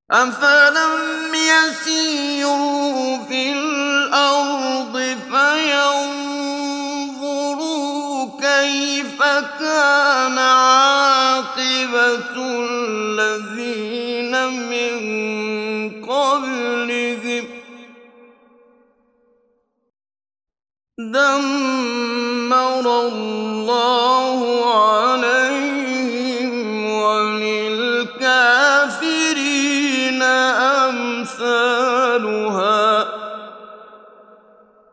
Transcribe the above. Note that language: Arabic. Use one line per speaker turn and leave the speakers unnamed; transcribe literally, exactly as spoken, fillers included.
أَفَلَمْ يَسِيرُوا فِي الْأَرْضِ فَيَنظُرُوا كَيْفَ كَانَ عَاقِبَةُ الَّذِينَ مِن قَبْلِهِمْ ۚ دَمَّرَ اللَّهُ